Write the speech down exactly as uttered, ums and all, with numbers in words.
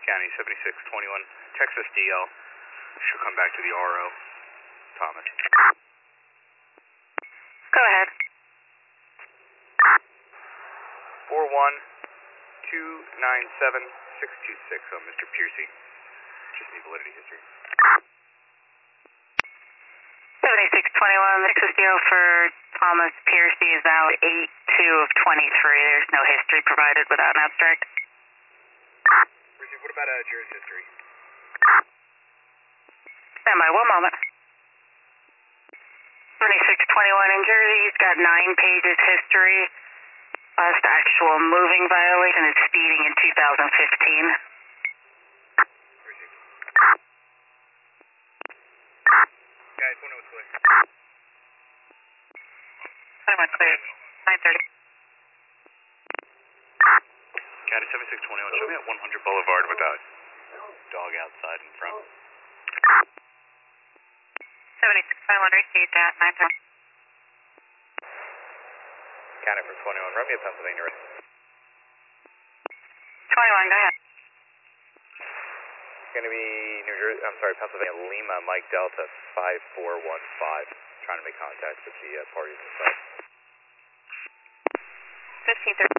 County seventy-six twenty-one, Texas D L. Should come back to the R O. Thomas. Go ahead. four one two nine seven six two six on Mister Piercy. Just need validity history. seventy-six twenty-one, Texas D L for Thomas Piercy is now eight two of twenty-three. There's no history provided without an abstract. Piercy, what about uh, Jersey history? Stand by one moment. seventy-six twenty-one in Jersey, he's got nine pages history. Last actual moving violation is speeding in two thousand fifteen. Guys, when it was clear. twenty-one clear. nine thirty. County seventy-six twenty-one, show me at one hundred Boulevard with a dog outside in front. seventy-six twenty-one, received at nine thirty. County from twenty-one, run me a Pennsylvania right. twenty-one, go ahead. It's going to be New Jersey, I'm sorry, Pennsylvania, Lima, Mike Delta, five four one five. Trying to make contact with the uh, parties inside. fifteen thirty.